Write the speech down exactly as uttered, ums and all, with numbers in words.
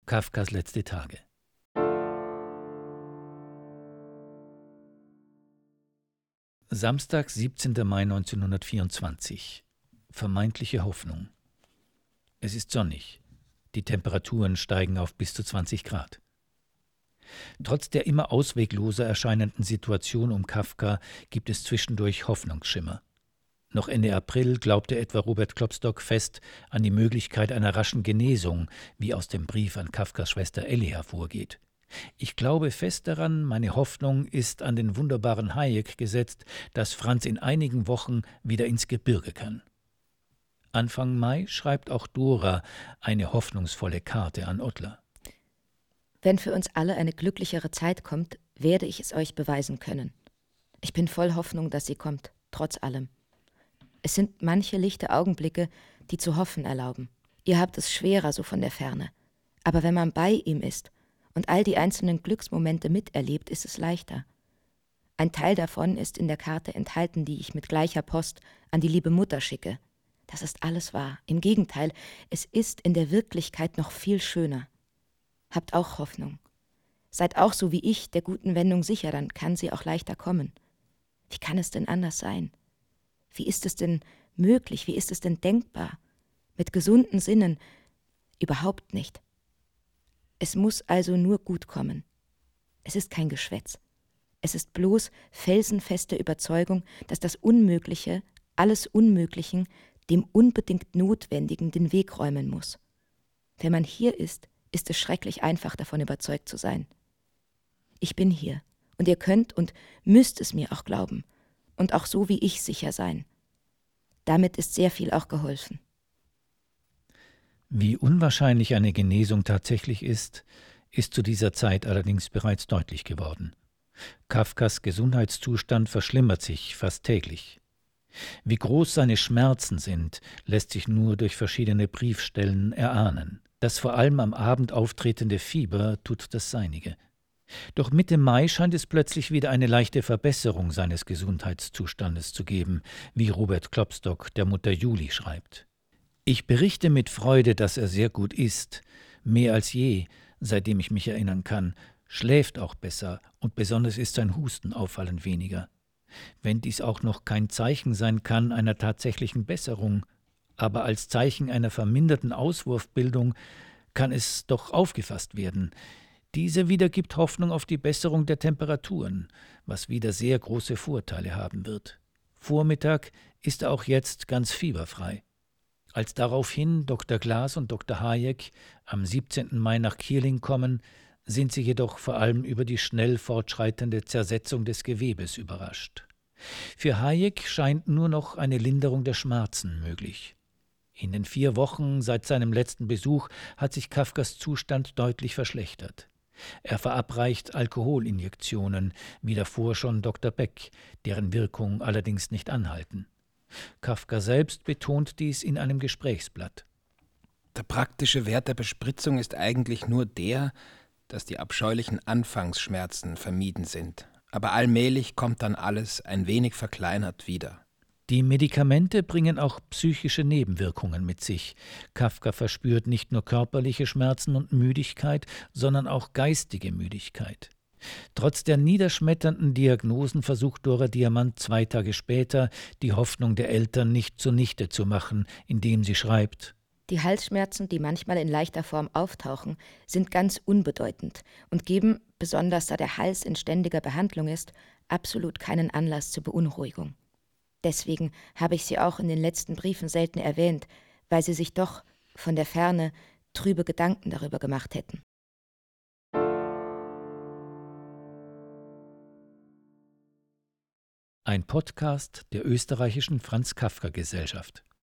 Kafkas letzte Tage. Samstag, siebzehnter Mai neunzehnhundertvierundzwanzig. Vermeintliche Hoffnung. Es ist sonnig. Die Temperaturen steigen auf bis zu zwanzig Grad. Trotz der immer auswegloser erscheinenden Situation um Kafka gibt es zwischendurch Hoffnungsschimmer. Noch Ende April glaubte etwa Robert Klopstock fest an die Möglichkeit einer raschen Genesung, wie aus dem Brief an Kafkas Schwester Elli hervorgeht. Ich glaube fest daran, meine Hoffnung ist an den wunderbaren Hayek gesetzt, dass Franz in einigen Wochen wieder ins Gebirge kann. Anfang Mai schreibt auch Dora eine hoffnungsvolle Karte an Ottler. Wenn für uns alle eine glücklichere Zeit kommt, werde ich es euch beweisen können. Ich bin voll Hoffnung, dass sie kommt, trotz allem. Es sind manche lichte Augenblicke, die zu hoffen erlauben. Ihr habt es schwerer so von der Ferne. Aber wenn man bei ihm ist und all die einzelnen Glücksmomente miterlebt, ist es leichter. Ein Teil davon ist in der Karte enthalten, die ich mit gleicher Post an die liebe Mutter schicke. Das ist alles wahr. Im Gegenteil, es ist in der Wirklichkeit noch viel schöner. Habt auch Hoffnung. Seid auch so wie ich der guten Wendung sicher, dann kann sie auch leichter kommen. Wie kann es denn anders sein? Wie ist es denn möglich? Wie ist es denn denkbar? Mit gesunden Sinnen? Überhaupt nicht. Es muss also nur gut kommen. Es ist kein Geschwätz. Es ist bloß felsenfeste Überzeugung, dass das Unmögliche, alles Unmöglichen, dem unbedingt Notwendigen den Weg räumen muss. Wenn man hier ist, ist es schrecklich einfach, davon überzeugt zu sein. Ich bin hier, und ihr könnt und müsst es mir auch glauben und auch so wie ich sicher sein. Damit ist sehr viel auch geholfen. Wie unwahrscheinlich eine Genesung tatsächlich ist, ist zu dieser Zeit allerdings bereits deutlich geworden. Kafkas Gesundheitszustand verschlimmert sich fast täglich. Wie groß seine Schmerzen sind, lässt sich nur durch verschiedene Briefstellen erahnen. Das vor allem am Abend auftretende Fieber tut das Seinige. Doch Mitte Mai scheint es plötzlich wieder eine leichte Verbesserung seines Gesundheitszustandes zu geben, wie Robert Klopstock der Mutter Julie schreibt. Ich berichte mit Freude, dass er sehr gut ist, mehr als je, seitdem ich mich erinnern kann, schläft auch besser und besonders ist sein Husten auffallend weniger. Wenn dies auch noch kein Zeichen sein kann einer tatsächlichen Besserung, aber als Zeichen einer verminderten Auswurfbildung kann es doch aufgefasst werden. Diese wieder gibt Hoffnung auf die Besserung der Temperaturen, was wieder sehr große Vorteile haben wird. Vormittag ist er auch jetzt ganz fieberfrei. Als daraufhin Doktor Glas und Doktor Hayek am siebzehnten Mai nach Kierling kommen, sind sie jedoch vor allem über die schnell fortschreitende Zersetzung des Gewebes überrascht. Für Hayek scheint nur noch eine Linderung der Schmerzen möglich. In den vier Wochen seit seinem letzten Besuch hat sich Kafkas Zustand deutlich verschlechtert. Er verabreicht Alkoholinjektionen, wie davor schon Doktor Beck, deren Wirkung allerdings nicht anhalten. Kafka selbst betont dies in einem Gesprächsblatt. Der praktische Wert der Bespritzung ist eigentlich nur der, dass die abscheulichen Anfangsschmerzen vermieden sind. Aber allmählich kommt dann alles ein wenig verkleinert wieder. Die Medikamente bringen auch psychische Nebenwirkungen mit sich. Kafka verspürt nicht nur körperliche Schmerzen und Müdigkeit, sondern auch geistige Müdigkeit. Trotz der niederschmetternden Diagnosen versucht Dora Diamant zwei Tage später, die Hoffnung der Eltern nicht zunichte zu machen, indem sie schreibt: Die Halsschmerzen, die manchmal in leichter Form auftauchen, sind ganz unbedeutend und geben, besonders da der Hals in ständiger Behandlung ist, absolut keinen Anlass zur Beunruhigung. Deswegen habe ich sie auch in den letzten Briefen selten erwähnt, weil sie sich doch von der Ferne trübe Gedanken darüber gemacht hätten. Ein Podcast der österreichischen Franz Kafka Gesellschaft.